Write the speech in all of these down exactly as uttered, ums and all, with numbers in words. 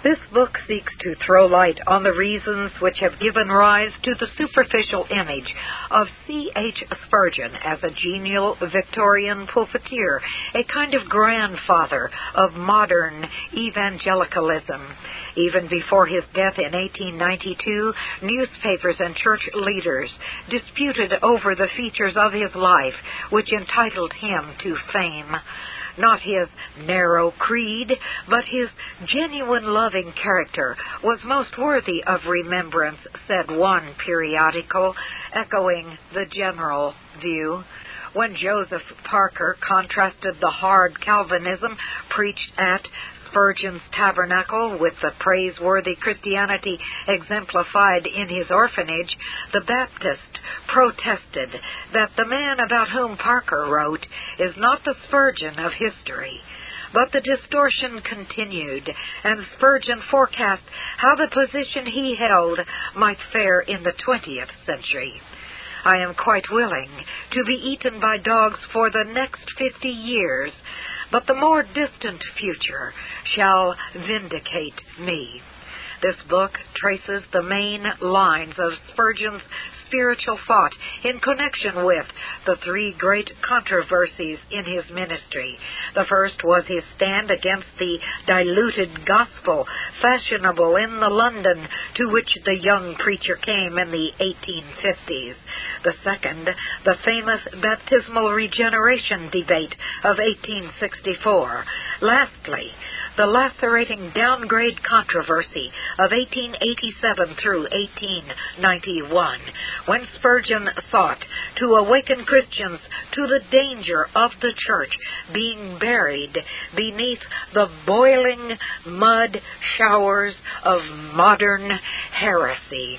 This book seeks to throw light on the reasons which have given rise to the superficial image of C H Spurgeon as a genial Victorian pulpiteer, a kind of grandfather of modern evangelicalism. Even before his death in eighteen ninety-two, newspapers and church leaders disputed over the features of his life which entitled him to fame. Not his narrow creed, but his genuine loving character was most worthy of remembrance, said one periodical, echoing the general view. When Joseph Parker contrasted the hard Calvinism preached at Spurgeon's Tabernacle with the praiseworthy Christianity exemplified in his orphanage, the Baptist protested that the man about whom Parker wrote is not the Spurgeon of history. But the distortion continued, and Spurgeon forecast how the position he held might fare in the twentieth century. I am quite willing to be eaten by dogs for the next fifty years, but the more distant future shall vindicate me. This book traces the main lines of Spurgeon's spiritual thought in connection with the three great controversies in his ministry. The first was his stand against the diluted gospel fashionable in the London to which the young preacher came in the eighteen fifties. The second, the famous baptismal regeneration debate of eighteen sixty-four. Lastly, the lacerating downgrade controversy of eighteen eighty-seven through eighteen ninety-one, when Spurgeon sought to awaken Christians to the danger of the church being buried beneath the boiling mud showers of modern heresy.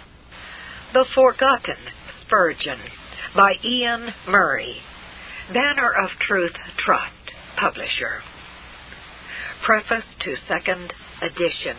The Forgotten Spurgeon by Ian Murray, Banner of Truth Trust, publisher. Preface to second edition.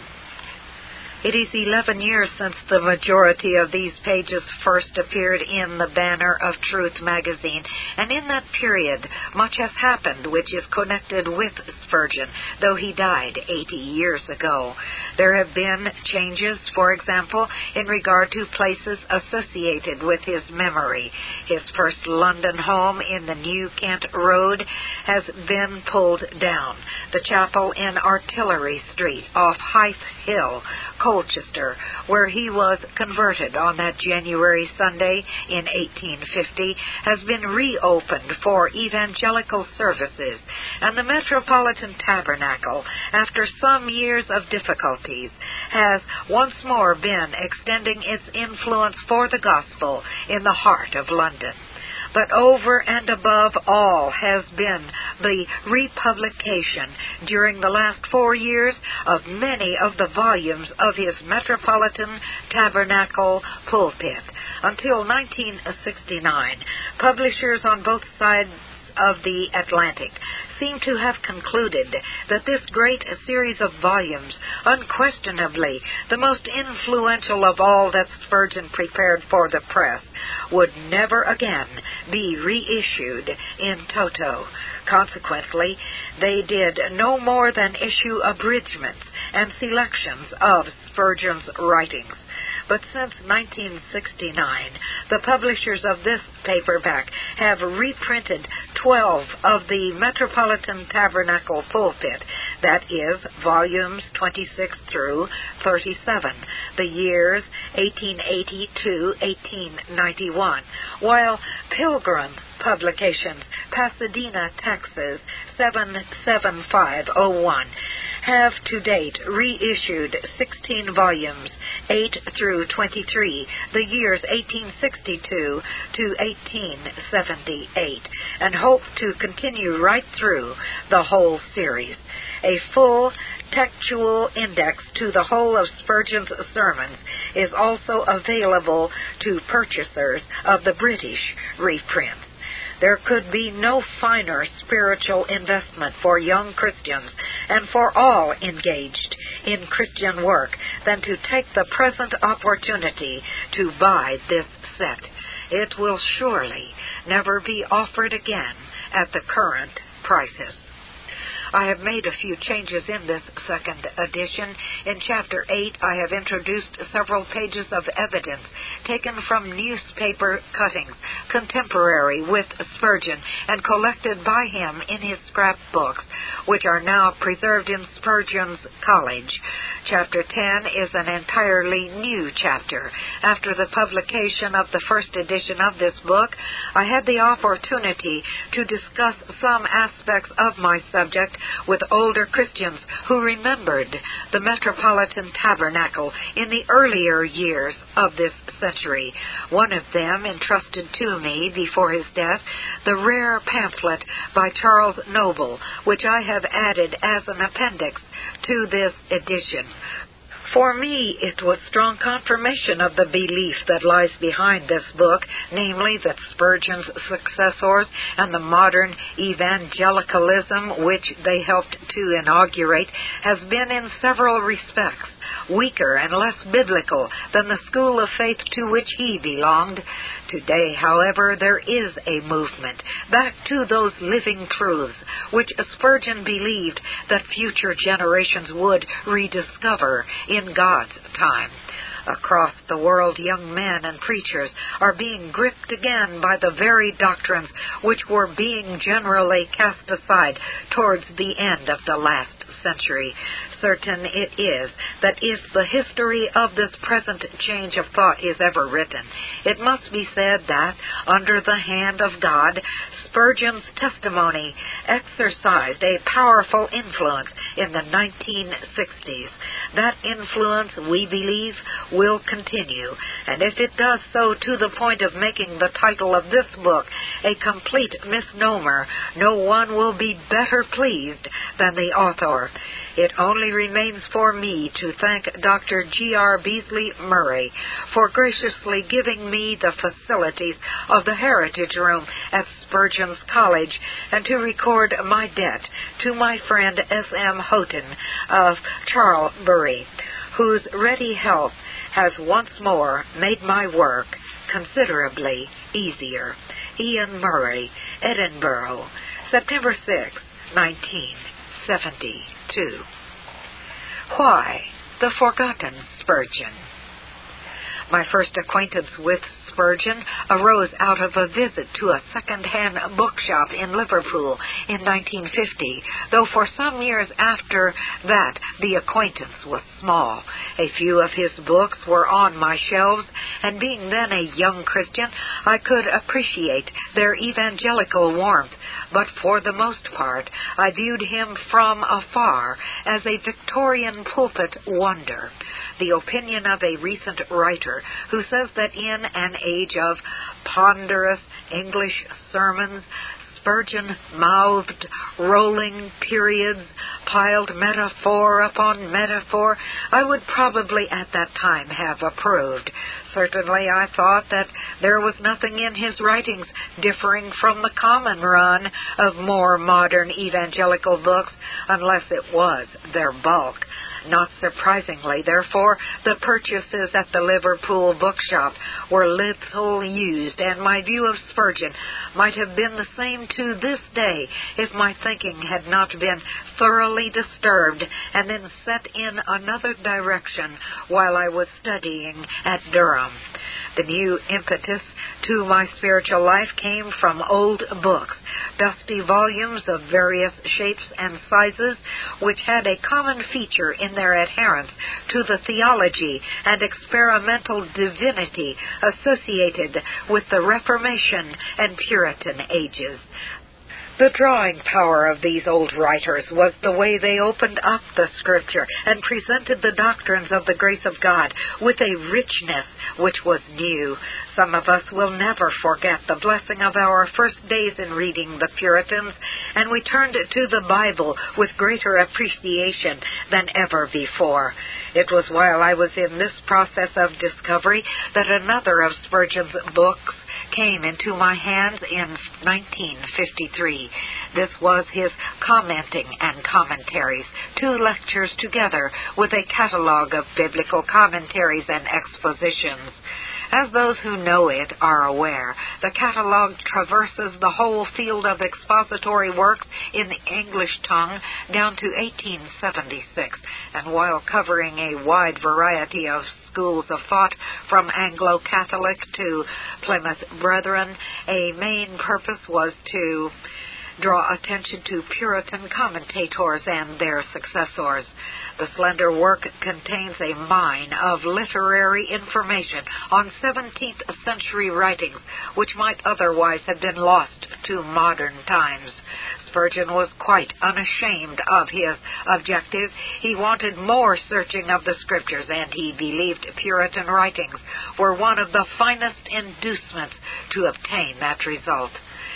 It is eleven years since the majority of these pages first appeared in the Banner of Truth magazine, and in that period much has happened which is connected with Spurgeon, though he died eighty years ago. There have been changes, for example, in regard to places associated with his memory. His first London home in the New Kent Road has been pulled down. The chapel in Artillery Street off Hythe Hill, Colchester, where he was converted on that January Sunday in eighteen fifty, has been reopened for evangelical services, and the Metropolitan Tabernacle, after some years of difficulties, has once more been extending its influence for the gospel in the heart of London. But over and above all has been the republication during the last four years of many of the volumes of his Metropolitan Tabernacle pulpit. Until nineteen sixty-nine, publishers on both sides of the Atlantic seem to have concluded that this great series of volumes, unquestionably the most influential of all that Spurgeon prepared for the press, would never again be reissued in toto. Consequently, they did no more than issue abridgments and selections of Spurgeon's writings. But since nineteen sixty-nine, the publishers of this paperback have reprinted twelve of the Metropolitan Tabernacle pulpit, that is, volumes twenty-six through thirty-seven, the years eighteen eighty to eighteen ninety-one, while Pilgrim Publications, Pasadena, Texas, seven seven five oh one, have to date reissued sixteen volumes, eight through twenty-three, the years eighteen sixty-two to eighteen seventy-eight, and hope to continue right through the whole series. A full textual index to the whole of Spurgeon's sermons is also available to purchasers of the British reprints. There could be no finer spiritual investment for young Christians and for all engaged in Christian work than to take the present opportunity to buy this set. It will surely never be offered again at the current prices. I have made a few changes in this second edition. In Chapter eight, I have introduced several pages of evidence taken from newspaper cuttings, contemporary with Spurgeon, and collected by him in his scrapbooks, which are now preserved in Spurgeon's College. Chapter ten is an entirely new chapter. After the publication of the first edition of this book, I had the opportunity to discuss some aspects of my subject with older Christians who remembered the Metropolitan Tabernacle in the earlier years of this century. One of them entrusted to me before his death the rare pamphlet by Charles Noble, which I have added as an appendix to this edition. For me, it was strong confirmation of the belief that lies behind this book, namely that Spurgeon's successors and the modern evangelicalism which they helped to inaugurate has been in several respects weaker and less biblical than the school of faith to which he belonged. Today, however, there is a movement back to those living truths which Spurgeon believed that future generations would rediscover in God's time. Across the world, young men and preachers are being gripped again by the very doctrines which were being generally cast aside towards the end of the last century. Certain it is that if the history of this present change of thought is ever written, it must be said that, under the hand of God, Spurgeon's testimony exercised a powerful influence in the nineteen sixties. That influence, we believe, will continue, and if it does so to the point of making the title of this book a complete misnomer, no one will be better pleased than the author. It only remains for me to thank Doctor G R Beasley Murray for graciously giving me the facilities of the Heritage Room at Spurgeon's College, and to record my debt to my friend S M Houghton of Charlbury, whose ready help has once more made my work considerably easier. Ian Murray, Edinburgh, September sixth, nineteen seventy-two. Why the Forgotten Spurgeon? My first acquaintance with Spurgeon arose out of a visit to a second-hand bookshop in Liverpool in nineteen fifty, though for some years after that the acquaintance was small. A few of his books were on my shelves, and being then a young Christian, I could appreciate their evangelical warmth, but for the most part I viewed him from afar as a Victorian pulpit wonder. The opinion of a recent writer who says that in an age of ponderous English sermons, Spurgeon mouthed rolling periods, piled metaphor upon metaphor, I would probably at that time have approved. Certainly I thought that there was nothing in his writings differing from the common run of more modern evangelical books, unless it was their bulk. Not surprisingly, therefore, the purchases at the Liverpool bookshop were little used, and my view of Spurgeon might have been the same to this day if my thinking had not been thoroughly disturbed and then set in another direction while I was studying at Durham. The new impetus to my spiritual life came from old books, dusty volumes of various shapes and sizes, which had a common feature in their adherence to the theology and experimental divinity associated with the Reformation and Puritan ages. The drawing power of these old writers was the way they opened up the Scripture and presented the doctrines of the grace of God with a richness which was new. Some of us will never forget the blessing of our first days in reading the Puritans, and we turned to the Bible with greater appreciation than ever before. It was while I was in this process of discovery that another of Spurgeon's books came into my hands in nineteen fifty-three. This was his Commenting and Commentaries, two lectures together with a catalogue of biblical commentaries and expositions. As those who know it are aware, the catalogue traverses the whole field of expository works in the English tongue down to eighteen seventy-six, and while covering a wide variety of schools of thought from Anglo-Catholic to Plymouth Brethren, a main purpose was to draw attention to Puritan commentators and their successors. The slender work contains a mine of literary information on seventeenth century writings which might otherwise have been lost to modern times. Spurgeon was quite unashamed of his objective. He wanted more searching of the Scriptures, and he believed Puritan writings were one of the finest inducements to obtain that result.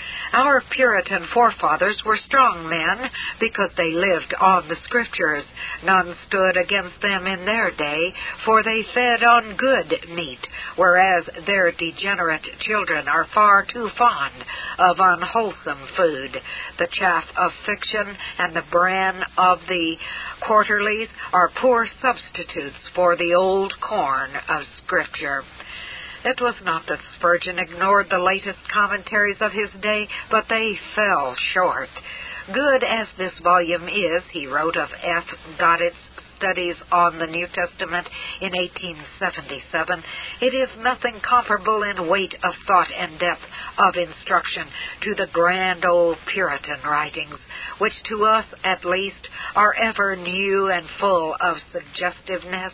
Our Puritan forefathers were strong men because they lived on the Scriptures. None stood against them in their day, for they fed on good meat, whereas their degenerate children are far too fond of unwholesome food. The chaff of fiction and the bran of the quarterlies are poor substitutes for the old corn of Scripture. It was not that Spurgeon ignored the latest commentaries of his day, but they fell short. Good as this volume is, he wrote of F. Godet's Studies on the New Testament in eighteen seventy-seven, it is nothing comparable in weight of thought and depth of instruction to the grand old Puritan writings, which to us, at least, are ever new and full of suggestiveness.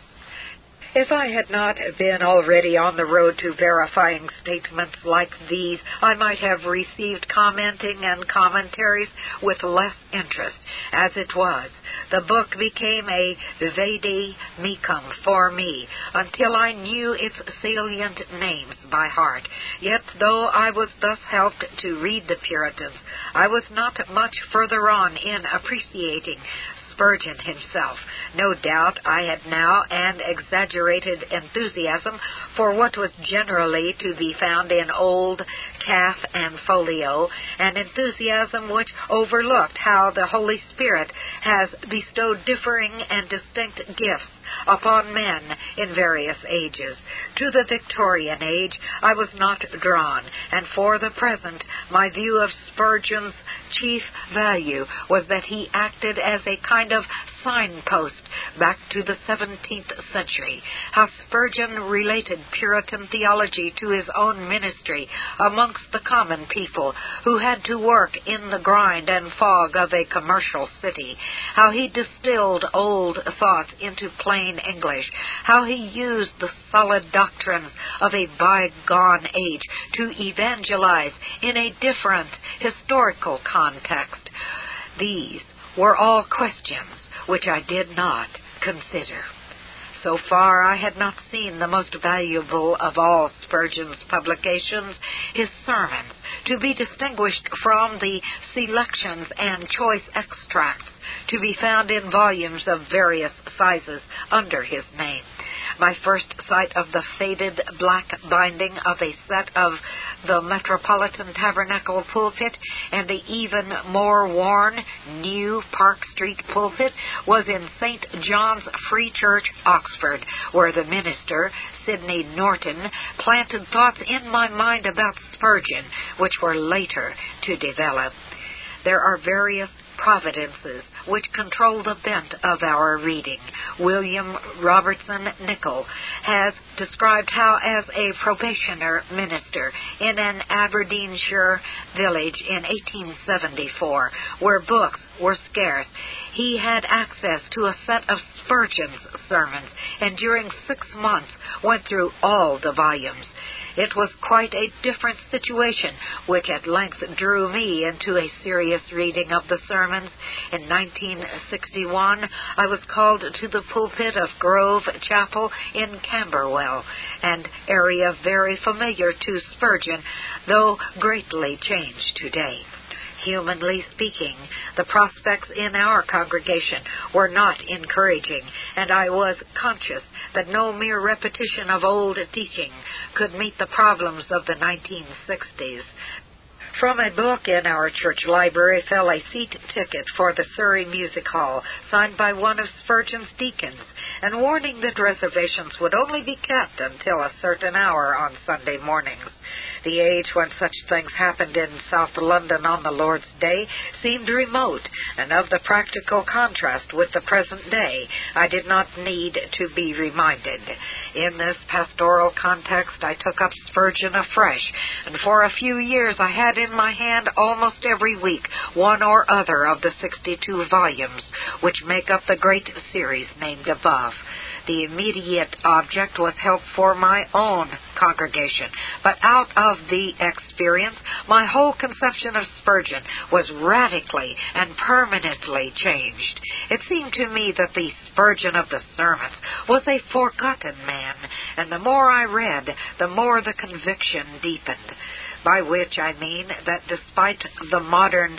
If I had not been already on the road to verifying statements like these, I might have received commenting and commentaries with less interest. As it was, the book became a vade mecum for me until I knew its salient names by heart. Yet, though I was thus helped to read the Puritans, I was not much further on in appreciating Spurgeon himself. No doubt I had now an exaggerated enthusiasm for what was generally to be found in old calf and folio, an enthusiasm which overlooked how the Holy Spirit has bestowed differing and distinct gifts upon men in various ages. To the Victorian age I was not drawn, and for the present my view of Spurgeon's chief value was that he acted as a kind of signpost back to the seventeenth century. How Spurgeon related Puritan theology to his own ministry amongst the common people who had to work in the grind and fog of a commercial city. How he distilled old thoughts into plain English. How he used the solid doctrines of a bygone age to evangelize in a different historical context. These were all questions which I did not consider. So far I had not seen the most valuable of all Spurgeon's publications, his sermons, to be distinguished from the selections and choice extracts to be found in volumes of various sizes under his name. My first sight of the faded black binding of a set of the Metropolitan Tabernacle pulpit and the even more worn new Park Street pulpit was in Saint John's Free Church, Oxford, where the minister, Sidney Norton, planted thoughts in my mind about Spurgeon, which were later to develop. There are various providences which control the bent of our reading. William Robertson Nicoll has described how, as a probationer minister in an Aberdeenshire village in eighteen seventy-four, where books were scarce, he had access to a set of Spurgeon's sermons, and during six months went through all the volumes. It was quite a different situation which at length drew me into a serious reading of the sermons. In nineteen sixty-one, I was called to the pulpit of Grove Chapel in Camberwell, an area very familiar to Spurgeon, though greatly changed today. Humanly speaking, the prospects in our congregation were not encouraging, and I was conscious that no mere repetition of old teaching could meet the problems of the nineteen sixties. From a book in our church library fell a seat ticket for the Surrey Music Hall, signed by one of Spurgeon's deacons, and warning that reservations would only be kept until a certain hour on Sunday mornings. The age when such things happened in South London on the Lord's Day seemed remote, and of the practical contrast with the present day I did not need to be reminded. In this pastoral context I took up Spurgeon afresh, and for a few years I had in my hand almost every week one or other of the sixty-two volumes which make up the great series named above. The immediate object was help for my own congregation, but out of the experience, my whole conception of Spurgeon was radically and permanently changed. It seemed to me that the Spurgeon of the sermons was a forgotten man, and the more I read, the more the conviction deepened. By which I mean that despite the modern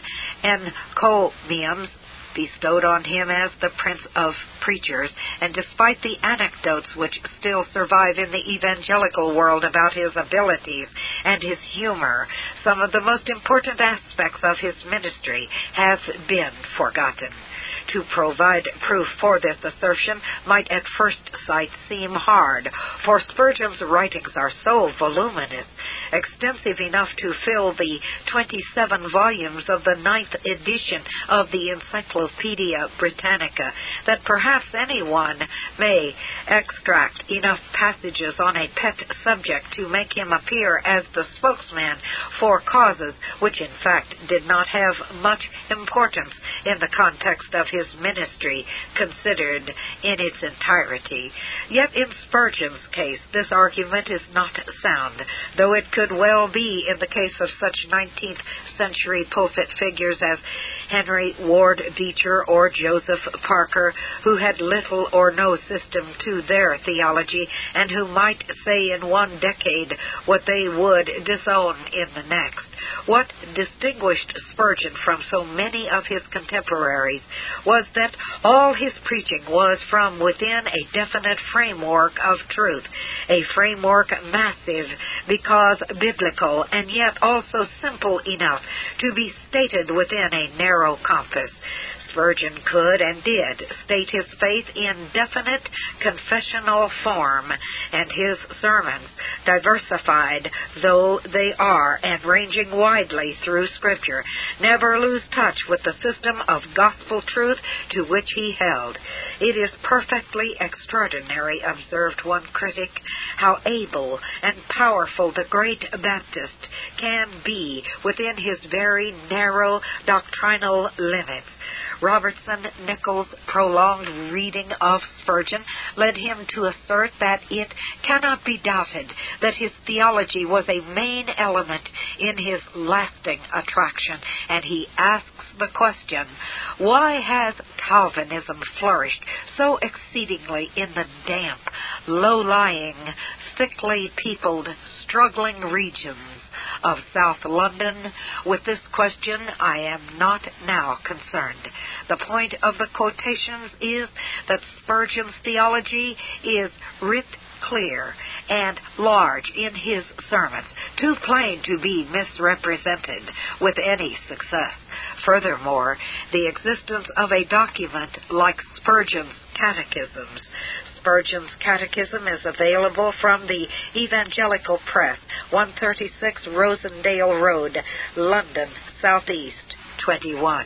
encomiums bestowed on him as the Prince of Preachers, and despite the anecdotes which still survive in the evangelical world about his abilities and his humor, some of the most important aspects of his ministry have been forgotten. To provide proof for this assertion might at first sight seem hard, for Spurgeon's writings are so voluminous, extensive enough to fill the twenty-seven volumes of the ninth edition of the Encyclopedia Britannica, that perhaps anyone may extract enough passages on a pet subject to make him appear as the spokesman for causes which in fact did not have much importance in the context of his ministry considered in its entirety. Yet in Spurgeon's case this argument is not sound, though it could well be in the case of such nineteenth century pulpit figures as Henry Ward Beecher or Joseph Parker, who had little or no system to their theology, and who might say in one decade what they would disown in the next. What distinguished Spurgeon from so many of his contemporaries was that all his preaching was from within a definite framework of truth, a framework massive because biblical, and yet also simple enough to be stated within a narrow compass. Spurgeon could and did state his faith in definite confessional form, and his sermons, diversified though they are and ranging widely through Scripture, never lose touch with the system of gospel truth to which he held. It is perfectly extraordinary, observed one critic, how able and powerful the great Baptist can be within his very narrow doctrinal limits. Robertson Nichols' prolonged reading of Spurgeon led him to assert that it cannot be doubted that his theology was a main element in his lasting attraction, and he asks the question, why has Calvinism flourished so exceedingly in the damp, low-lying, thickly peopled, struggling regions of South London? With this question I am not now concerned. The point of the quotations is that Spurgeon's theology is writ clear and large in his sermons, too plain to be misrepresented with any success. Furthermore, the existence of a document like Spurgeon's Catechisms. Spurgeon's Catechism is available from the Evangelical Press, one thirty-six Rosendale Road, London, South East, twenty-one.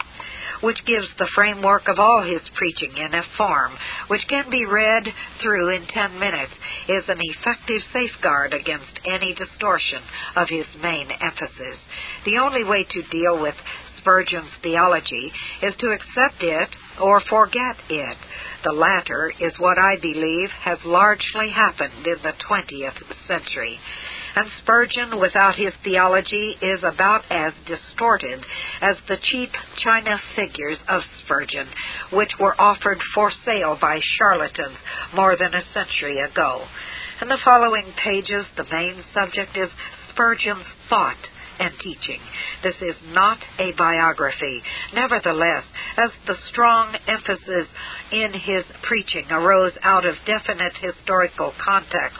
Which gives the framework of all his preaching in a form which can be read through in ten minutes, is an effective safeguard against any distortion of his main emphasis. The only way to deal with Spurgeon's theology is to accept it or forget it. The latter is what I believe has largely happened in the twentieth century. And Spurgeon without his theology is about as distorted as the cheap china figures of Spurgeon, which were offered for sale by charlatans more than a century ago. In the following pages, the main subject is Spurgeon's thought and teaching. This is not a biography. Nevertheless, as the strong emphasis in his preaching arose out of definite historical contexts,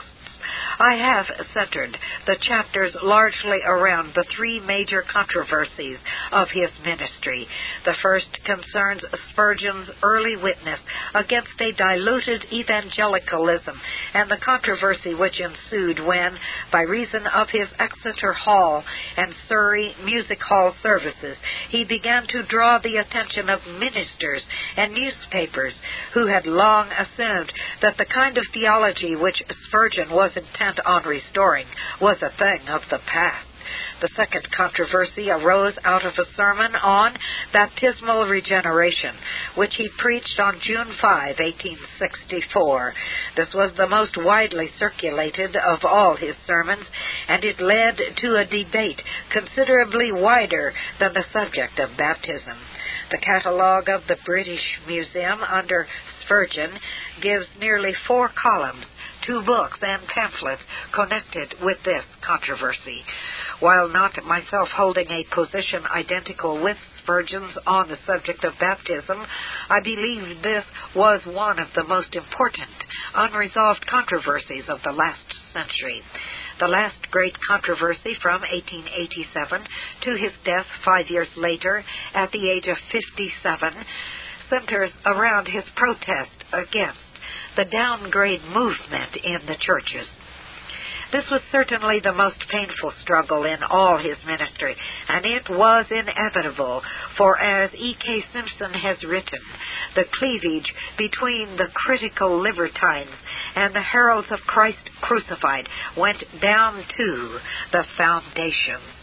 I have centered the chapters largely around the three major controversies of his ministry. The first concerns Spurgeon's early witness against a diluted evangelicalism and the controversy which ensued when, by reason of his Exeter Hall and Surrey Music Hall services, he began to draw the attention of ministers and newspapers who had long assumed that the kind of theology which Spurgeon was intent on restoring was a thing of the past. The second controversy arose out of a sermon on baptismal regeneration, which he preached on June fifth, eighteen sixty-four. This was the most widely circulated of all his sermons, and it led to a debate considerably wider than the subject of baptism. The catalogue of the British Museum under Spurgeon gives nearly four columns, two books, and pamphlets connected with this controversy. While not myself holding a position identical with Spurgeon's on the subject of baptism, I believe this was one of the most important unresolved controversies of the last century. The last great controversy from eighteen eighty-seven to his death five years later at the age of fifty-seven centers around his protest against the downgrade movement in the churches. This was certainly the most painful struggle in all his ministry, and it was inevitable, for as E K Simpson has written, the cleavage between the critical libertines and the heralds of Christ crucified went down to the foundations.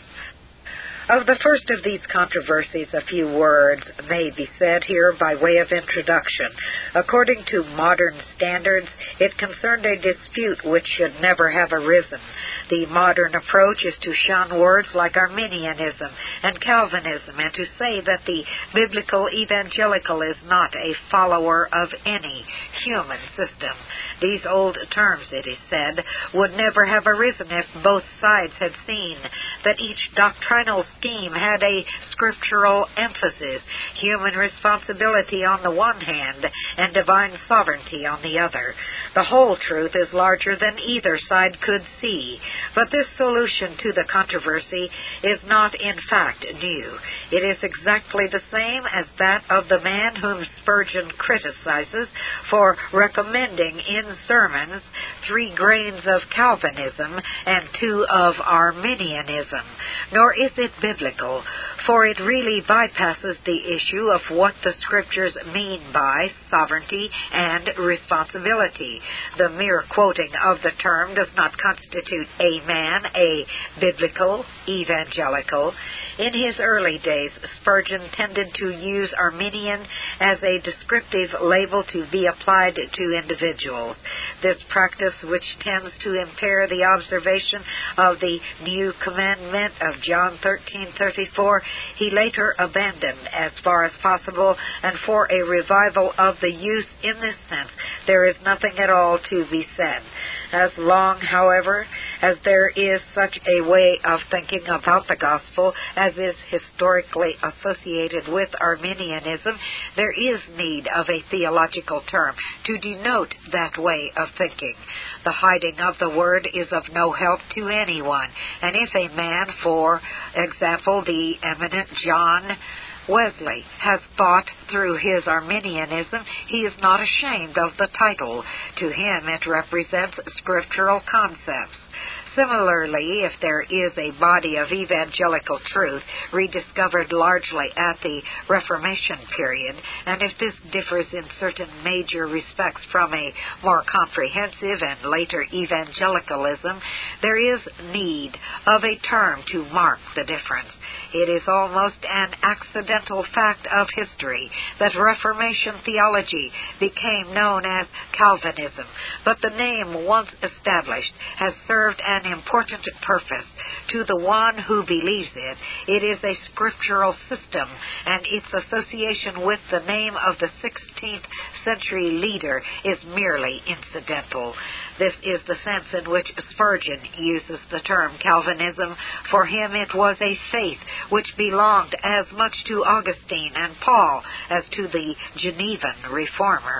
Of the first of these controversies, a few words may be said here by way of introduction. According to modern standards, it concerned a dispute which should never have arisen. The modern approach is to shun words like Arminianism and Calvinism and to say that the biblical evangelical is not a follower of any human system. These old terms, it is said, would never have arisen if both sides had seen that each doctrinal scheme had a scriptural emphasis, human responsibility on the one hand and divine sovereignty on the other. The whole truth is larger than either side could see, but this solution to the controversy is not in fact new. It is exactly the same as that of the man whom Spurgeon criticizes for recommending in sermons three grains of Calvinism and two of Arminianism. Nor is it biblical, for it really bypasses the issue of what the Scriptures mean by sovereignty and responsibility. The mere quoting of the term does not constitute a man a biblical evangelical. In his early days, Spurgeon tended to use Arminian as a descriptive label to be applied to individuals. This practice, which tends to impair the observation of the new commandment of John thirteen thirty-four, he later abandoned as far as possible, and for a revival of the use in this sense there is nothing at all to be said. As long, however, as there is such a way of thinking about the gospel as is historically associated with Arminianism, there is need of a theological term to denote that way of thinking. The hiding of the word is of no help to anyone, and if a man, for example, the eminent John Wesley, has thought through his Arminianism, he is not ashamed of the title. To him it represents scriptural concepts. Similarly, if there is a body of evangelical truth rediscovered largely at the Reformation period, and if this differs in certain major respects from a more comprehensive and later evangelicalism, there is need of a term to mark the difference. It is almost an accidental fact of history that Reformation theology became known as Calvinism, but the name once established has served an important purpose. To the one who believes it, it is a scriptural system, and its association with the name of the sixteenth century leader is merely incidental. This is the sense in which Spurgeon uses the term Calvinism. For him it was a faith which belonged as much to Augustine and Paul as to the Genevan reformer.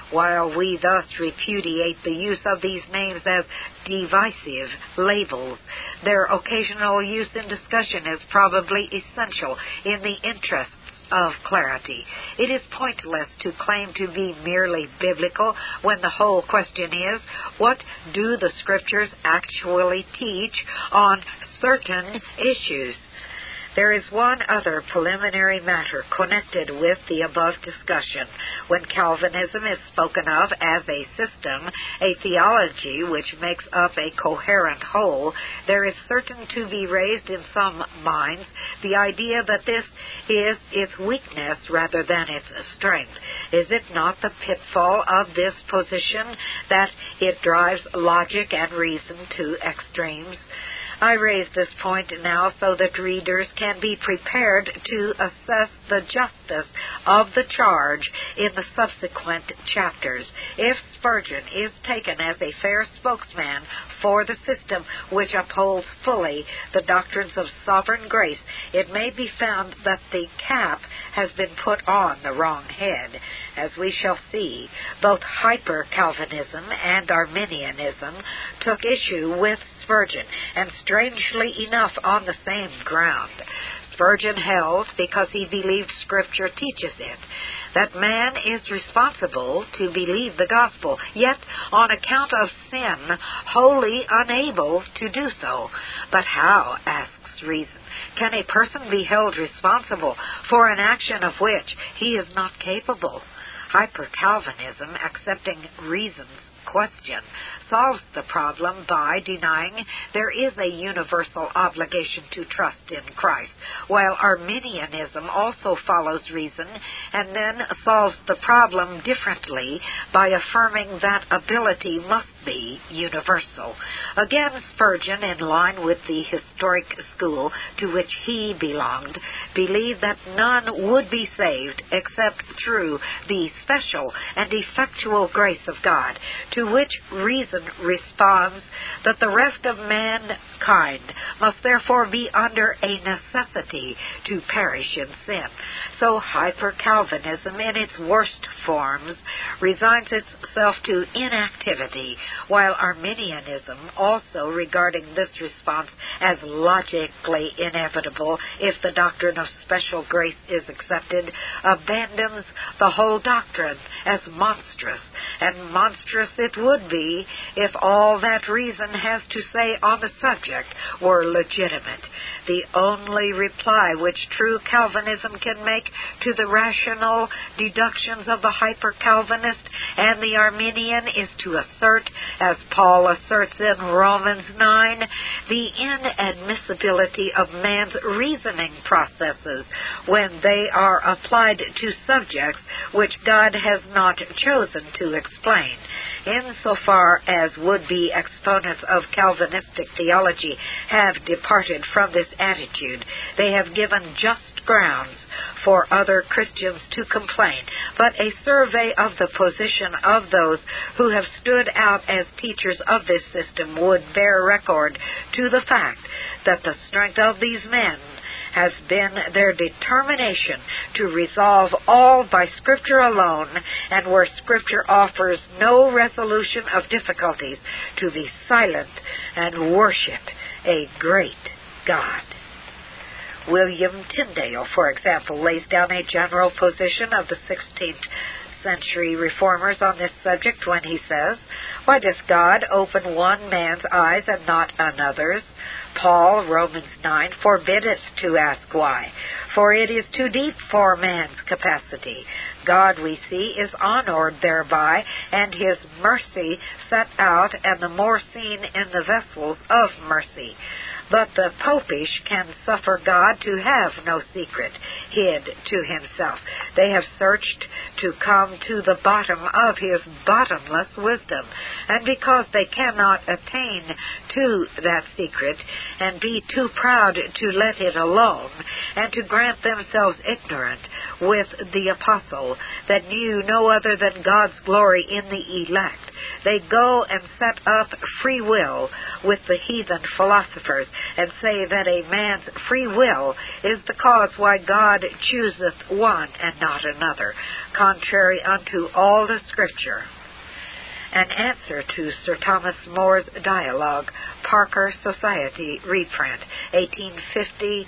While we thus repudiate the use of these names as divisive labels, their occasional use in discussion is probably essential in the interests of clarity. It is pointless to claim to be merely biblical when the whole question is, what do the Scriptures actually teach on certain issues? There is one other preliminary matter connected with the above discussion. When Calvinism is spoken of as a system, a theology which makes up a coherent whole, there is certain to be raised in some minds the idea that this is its weakness rather than its strength. Is it not the pitfall of this position that it drives logic and reason to extremes? I raise this point now so that readers can be prepared to assess the justice of the charge in the subsequent chapters. If Spurgeon is taken as a fair spokesman for the system which upholds fully the doctrines of sovereign grace, it may be found that the cap has been put on the wrong head. As we shall see, both Hyper-Calvinism and Arminianism took issue with Spurgeon, and strangely enough on the same ground. Spurgeon held, because he believed Scripture teaches it, that man is responsible to believe the gospel, yet on account of sin, wholly unable to do so. But how, asks reason, can a person be held responsible for an action of which he is not capable? Hyper-Calvinism, accepting reason's question, solves the problem by denying there is a universal obligation to trust in Christ, while Arminianism also follows reason and then solves the problem differently by affirming that ability must be universal. Again, Spurgeon, in line with the historic school to which he belonged, believed that none would be saved except through the special and effectual grace of God, to which reason responds that the rest of mankind must therefore be under a necessity to perish in sin. So Hyper-Calvinism in its worst forms resigns itself to inactivity, while Arminianism, also regarding this response as logically inevitable if the doctrine of special grace is accepted, abandons the whole doctrine as monstrous, and monstrous it would be if all that reason has to say on the subject were legitimate. The only reply which true Calvinism can make to the rational deductions of the Hyper-Calvinist and the Arminian is to assert, as Paul asserts in Romans nine, the inadmissibility of man's reasoning processes when they are applied to subjects which God has not chosen to explain. Insofar as would-be exponents of Calvinistic theology have departed from this attitude, they have given just grounds for other Christians to complain, but a survey of the position of those who have stood out as teachers of this system would bear record to the fact that the strength of these men has been their determination to resolve all by Scripture alone, and where Scripture offers no resolution of difficulties, to be silent and worship a great God. William Tyndale, for example, lays down a general position of the sixteenth century reformers on this subject when he says, "Why does God open one man's eyes and not another's? Paul, Romans nine, forbiddeth to ask why, for it is too deep for man's capacity. God, we see, is honored thereby, and his mercy set out, and the more seen in the vessels of mercy. But the popish can suffer God to have no secret hid to himself. They have searched to come to the bottom of his bottomless wisdom, and because they cannot attain to that secret, and be too proud to let it alone, and to grant themselves ignorant with the apostle, that knew no other than God's glory in the elect, They go and set up free will with the heathen philosophers and say that a man's free will is the cause why God chooseth one and not another, contrary unto all the Scripture. An answer to Sir Thomas More's dialogue, Parker Society reprint, eighteen fifty,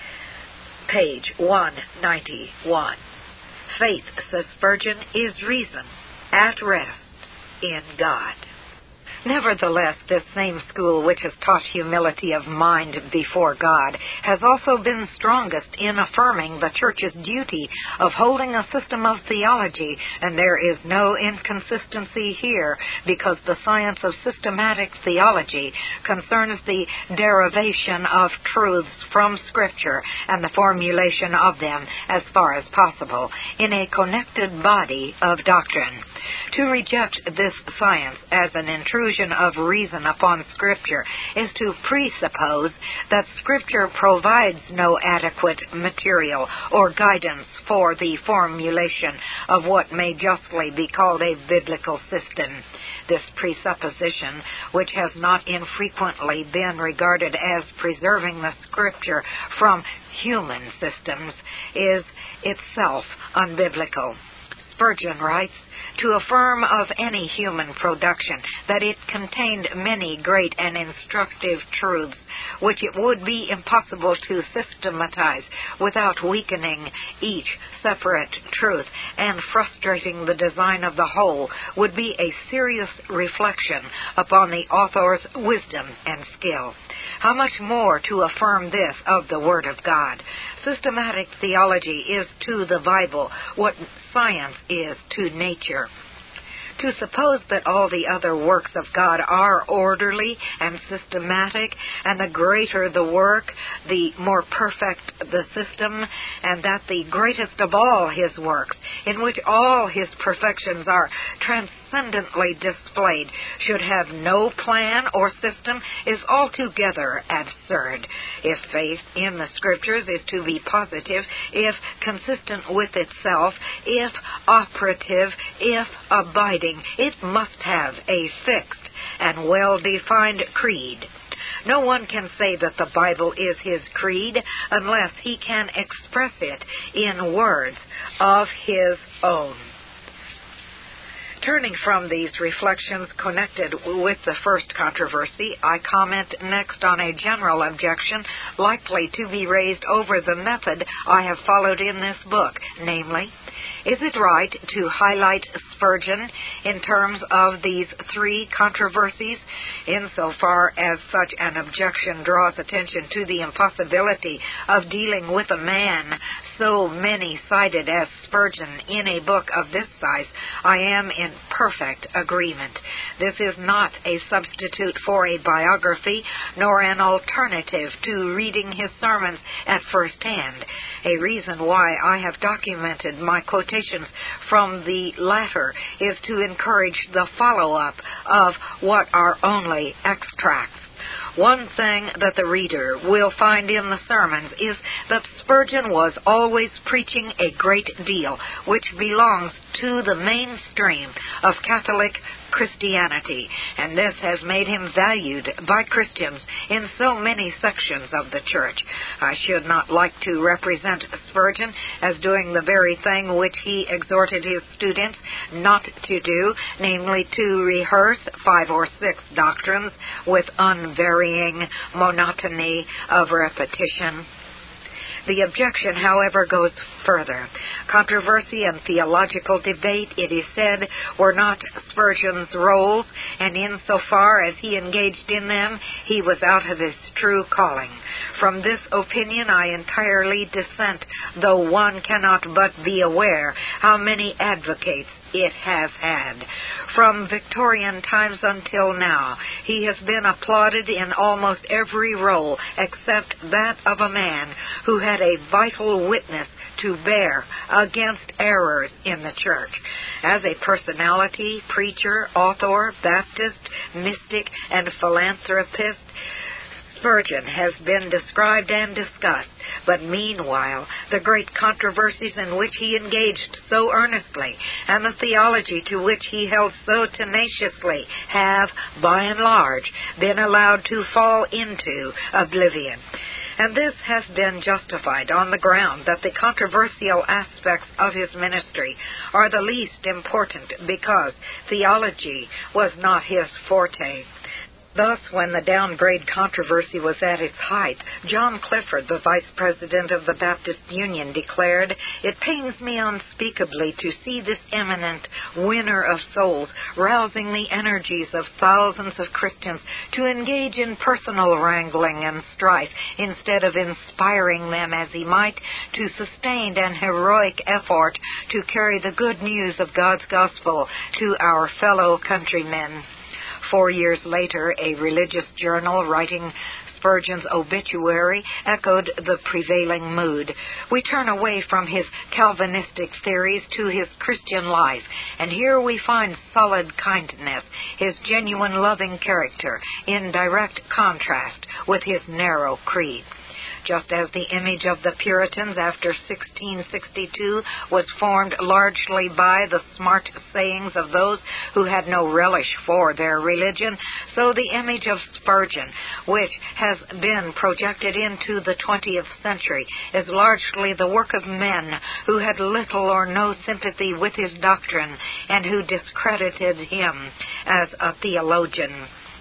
page one ninety-one. Faith, says Spurgeon, is reason at rest in God. Nevertheless, this same school which has taught humility of mind before God has also been strongest in affirming the Church's duty of holding a system of theology, and there is no inconsistency here, because the science of systematic theology concerns the derivation of truths from Scripture and the formulation of them, as far as possible, in a connected body of doctrine. To reject this science as an intrusion of reason upon Scripture is to presuppose that Scripture provides no adequate material or guidance for the formulation of what may justly be called a biblical system. This presupposition, which has not infrequently been regarded as preserving the Scripture from human systems, is itself unbiblical. Spurgeon writes, to affirm of any human production that it contained many great and instructive truths which it would be impossible to systematize without weakening each separate truth and frustrating the design of the whole would be a serious reflection upon the author's wisdom and skill. How much more to affirm this of the Word of God? Systematic theology is to the Bible what science is to nature. To suppose that all the other works of God are orderly and systematic, and the greater the work, the more perfect the system, and that the greatest of all His works, in which all His perfections are transcendently displayed, should have no plan or system, is altogether absurd. If faith in the Scriptures is to be positive, if consistent with itself, if operative, if abiding, it must have a fixed and well-defined creed. No one can say that the Bible is his creed unless he can express it in words of his own. Turning from these reflections connected with the first controversy, I comment next on a general objection likely to be raised over the method I have followed in this book, namely, is it right to highlight Spurgeon in terms of these three controversies, insofar as such an objection draws attention to the impossibility of dealing with a man so many-sided as Spurgeon in a book of this size? I am in perfect agreement. This is not a substitute for a biography, nor an alternative to reading his sermons at first hand. A reason why I have documented my quotations from the latter is to encourage the follow-up of what are only extracts. One thing that the reader will find in the sermons is that Spurgeon was always preaching a great deal, which belongs to the mainstream of Catholic Christianity, and this has made him valued by Christians in so many sections of the church. I should not like to represent Spurgeon as doing the very thing which he exhorted his students not to do, namely to rehearse five or six doctrines with unvarying monotony of repetition. The objection, however, goes further. Controversy and theological debate, it is said, were not Spurgeon's roles, and insofar as he engaged in them, he was out of his true calling. From this opinion I entirely dissent, though one cannot but be aware how many advocates it has had. From Victorian times until now, he has been applauded in almost every role except that of a man who had a vital witness to bear against errors in the church. As a personality, preacher, author, Baptist, mystic, and philanthropist, Spurgeon has been described and discussed, but meanwhile the great controversies in which he engaged so earnestly and the theology to which he held so tenaciously have, by and large, been allowed to fall into oblivion. And this has been justified on the ground that the controversial aspects of his ministry are the least important because theology was not his forte. Thus, when the downgrade controversy was at its height, John Clifford, the vice president of the Baptist Union, declared, "It pains me unspeakably to see this eminent winner of souls rousing the energies of thousands of Christians to engage in personal wrangling and strife instead of inspiring them as he might to sustained and heroic effort to carry the good news of God's gospel to our fellow countrymen." Four years later, a religious journal writing Spurgeon's obituary echoed the prevailing mood. We turn away from his Calvinistic theories to his Christian life, and here we find solid kindness, his genuine loving character, in direct contrast with his narrow creed. Just as the image of the Puritans after sixteen sixty-two was formed largely by the smart sayings of those who had no relish for their religion, so the image of Spurgeon, which has been projected into the twentieth century, is largely the work of men who had little or no sympathy with his doctrine and who discredited him as a theologian.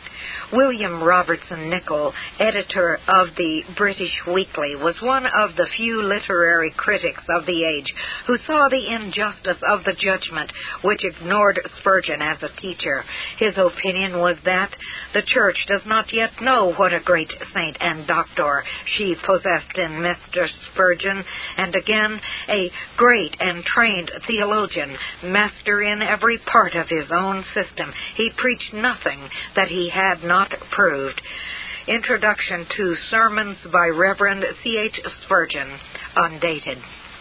William Robertson Nicoll, editor of the British Weekly, was one of the few literary critics of the age who saw the injustice of the judgment which ignored Spurgeon as a teacher. His opinion was that the Church does not yet know what a great saint and doctor she possessed in Mister Spurgeon, and again, a great and trained theologian, master in every part of his own system. He preached nothing that he had not proved. Introduction to Sermons by Reverend C H Spurgeon, undated.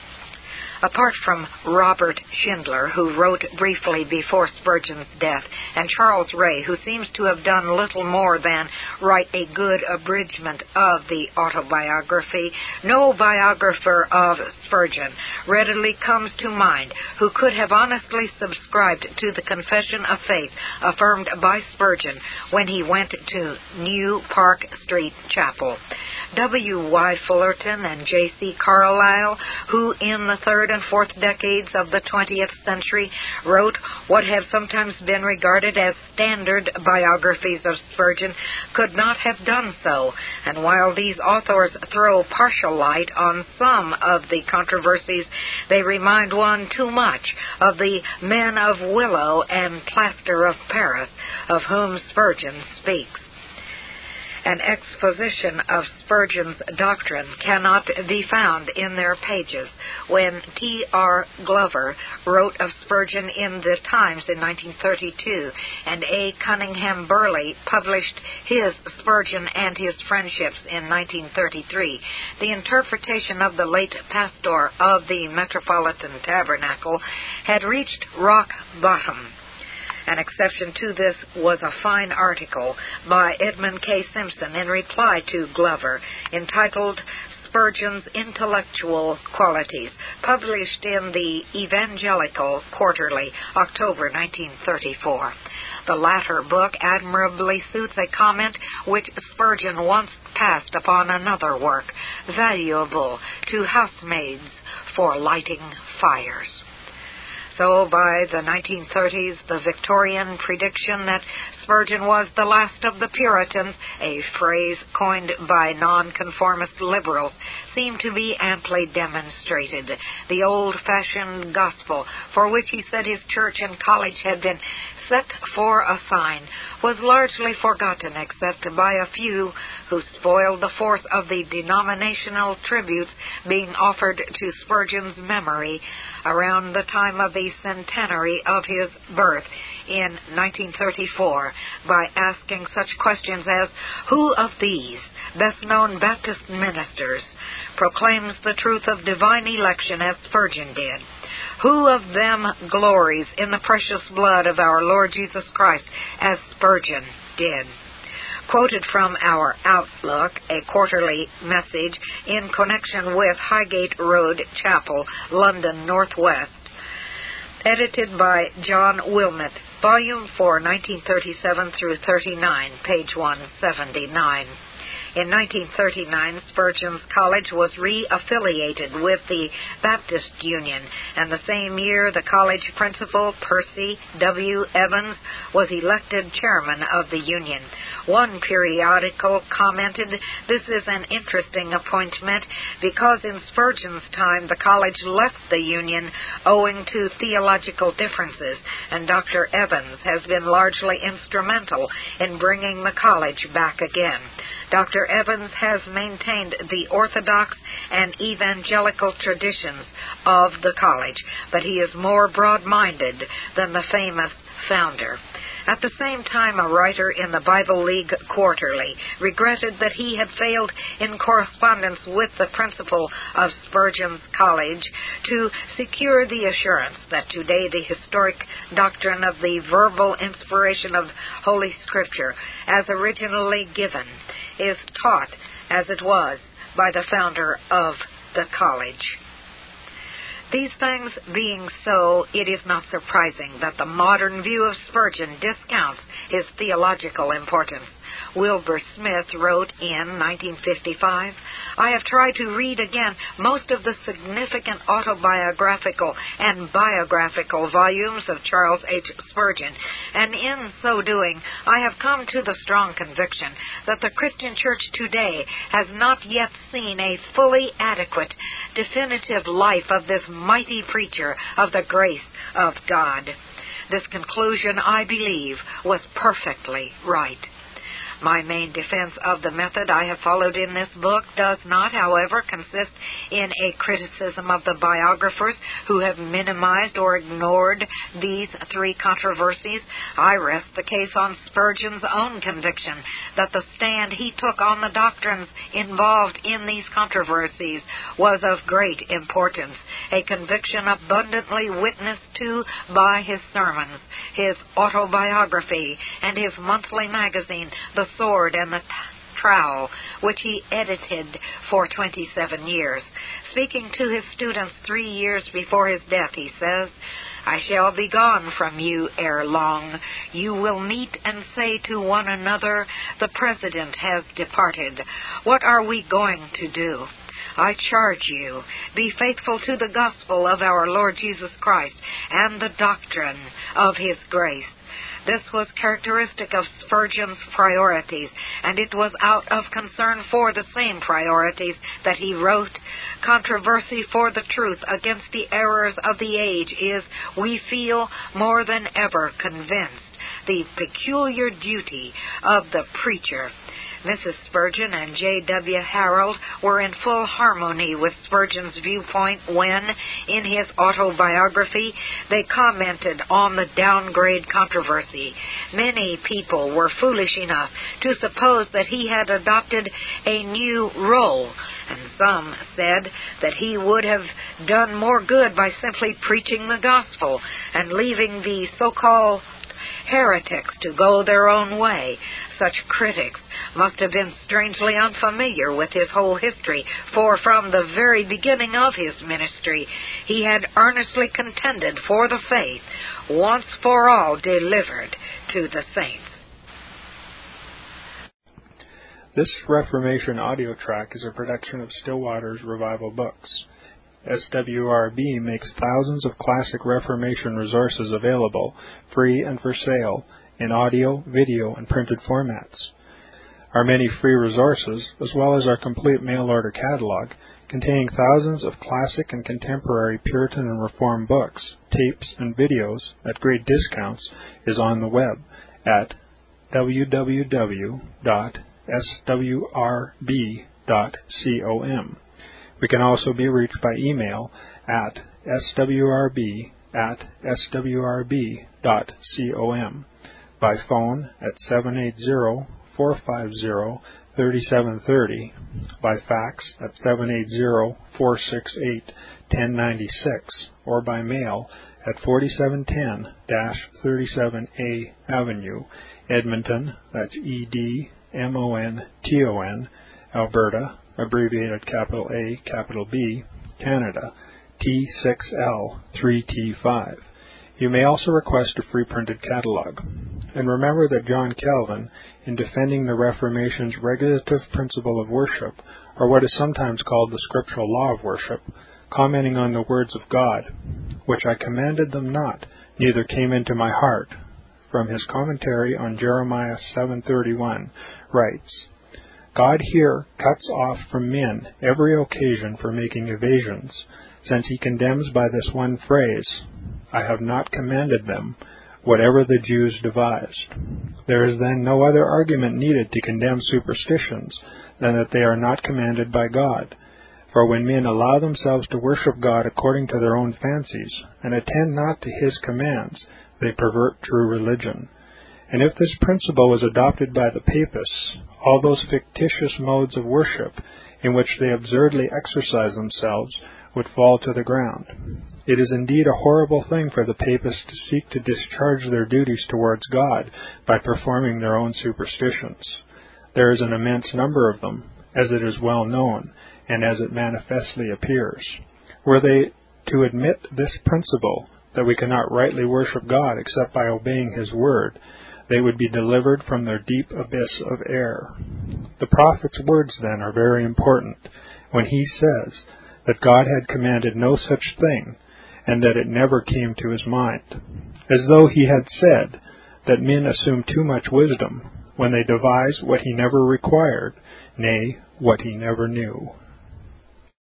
Apart from Robert Schindler, who wrote briefly before Spurgeon's death, and Charles Ray, who seems to have done little more than write a good abridgment of the autobiography, no biographer of Spurgeon readily comes to mind who could have honestly subscribed to the confession of faith affirmed by Spurgeon when he went to New Park Street Chapel. W Y Fullerton and J C Carlyle, who in the third and fourth decades of the twentieth century wrote what have sometimes been regarded as standard biographies of Spurgeon, could not have done so, and while these authors throw partial light on some of the controversies, they remind one too much of the men of Willow and Plaster of Paris of whom Spurgeon speaks. An exposition of Spurgeon's doctrine cannot be found in their pages. When T R Glover wrote of Spurgeon in the Times in nineteen thirty-two, and A. Cunningham Burley published his Spurgeon and His Friendships in nineteen thirty-three, the interpretation of the late pastor of the Metropolitan Tabernacle had reached rock bottom. An exception to this was a fine article by Edmund K. Simpson in reply to Glover, entitled Spurgeon's Intellectual Qualities, published in the Evangelical Quarterly, October nineteen thirty-four. The latter book admirably suits a comment which Spurgeon once passed upon another work, valuable to housemaids for lighting fires. So by the nineteen thirties, the Victorian prediction that Spurgeon was the last of the Puritans, a phrase coined by nonconformist liberals, seemed to be amply demonstrated. The old-fashioned gospel, for which he said his church and college had been set for a sign, was largely forgotten except by a few who spoiled the force of the denominational tributes being offered to Spurgeon's memory around the time of the centenary of his birth in nineteen thirty-four by asking such questions as, who of these best-known Baptist ministers proclaims the truth of divine election as Spurgeon did? Who of them glories in the precious blood of our Lord Jesus Christ as Spurgeon did? quoted from our Outlook, a quarterly message in connection with Highgate Road Chapel, London, Northwest, edited by John Wilmot, Volume four, nineteen thirty-seven through thirty-nine, page one seventy-nine. In nineteen thirty-nine, Spurgeon's College was re-affiliated with the Baptist Union, and the same year the college principal, Percy W. Evans, was elected chairman of the Union. One periodical commented, "This is an interesting appointment because in Spurgeon's time the college left the Union owing to theological differences, and Doctor Evans has been largely instrumental in bringing the college back again. Doctor Evans has maintained the orthodox and evangelical traditions of the college, but he is more broad-minded than the famous founder." At the same time, a writer in the Bible League Quarterly regretted that he had failed in correspondence with the principal of Spurgeon's College to secure the assurance that today the historic doctrine of the verbal inspiration of Holy Scripture, as originally given, is taught as it was by the founder of the college. These things being so, it is not surprising that the modern view of Spurgeon discounts his theological importance. Wilbur Smith wrote in nineteen fifty-five, "I have tried to read again most of the significant autobiographical and biographical volumes of Charles H. Spurgeon, and in so doing I have come to the strong conviction that the Christian church today has not yet seen a fully adequate, definitive life of this mighty preacher of the grace of God." This conclusion, I believe, was perfectly right. My main defense of the method I have followed in this book does not, however, consist in a criticism of the biographers who have minimized or ignored these three controversies. I rest the case on Spurgeon's own conviction that the stand he took on the doctrines involved in these controversies was of great importance, a conviction abundantly witnessed to by his sermons, his autobiography, and his monthly magazine, The Sword and the Trowel, which he edited for twenty-seven years. Speaking to his students three years before his death, he says, "I shall be gone from you ere long. You will meet and say to one another, 'The President has departed. What are we going to do?' I charge you, be faithful to the gospel of our Lord Jesus Christ and the doctrine of His grace." This was characteristic of Spurgeon's priorities, and it was out of concern for the same priorities that he wrote, "Controversy for the truth against the errors of the age is, we feel, more than ever convinced, the peculiar duty of the preacher." Missus Spurgeon and J W Harold were in full harmony with Spurgeon's viewpoint when, in his autobiography, they commented on the downgrade controversy. Many people were foolish enough to suppose that he had adopted a new role, and some said that he would have done more good by simply preaching the gospel and leaving the so-called heretics to go their own way. Such critics must have been strangely unfamiliar with his whole history, for from the very beginning of his ministry he had earnestly contended for the faith once for all delivered to the saints. This Reformation audio track is a production of Stillwater's Revival Books. S W R B makes thousands of classic Reformation resources available, free and for sale, in audio, video, and printed formats. Our many free resources, as well as our complete mail-order catalog, containing thousands of classic and contemporary Puritan and Reform books, tapes, and videos at great discounts, is on the web at w w w dot s w r b dot com. We can also be reached by email at s w r b at s w r b dot com, by phone at seven eight zero, four five zero, three seven three zero, by fax at seven eight zero, four six eight, one zero nine six, or by mail at forty-seven ten thirty-seven A Avenue, Edmonton, that's E D M O N T O N, Alberta, abbreviated capital A, capital B, Canada, T six L three T five. You may also request a free printed catalog. And remember that John Calvin, in defending the Reformation's regulative principle of worship, or what is sometimes called the scriptural law of worship, commenting on the words of God, which I commanded them not, neither came into my heart, from his commentary on Jeremiah seven thirty-one, writes, God here cuts off from men every occasion for making evasions, since he condemns by this one phrase, I have not commanded them, whatever the Jews devised. There is then no other argument needed to condemn superstitions than that they are not commanded by God. For when men allow themselves to worship God according to their own fancies, and attend not to his commands, they pervert true religion. And if this principle was adopted by the Papists, all those fictitious modes of worship in which they absurdly exercise themselves would fall to the ground. It is indeed a horrible thing for the Papists to seek to discharge their duties towards God by performing their own superstitions. There is an immense number of them, as it is well known, and as it manifestly appears. Were they to admit this principle, that we cannot rightly worship God except by obeying his word, they would be delivered from their deep abyss of error. The prophet's words, then, are very important, when he says that God had commanded no such thing, and that it never came to his mind, as though he had said that men assume too much wisdom when they devise what he never required, nay, what he never knew.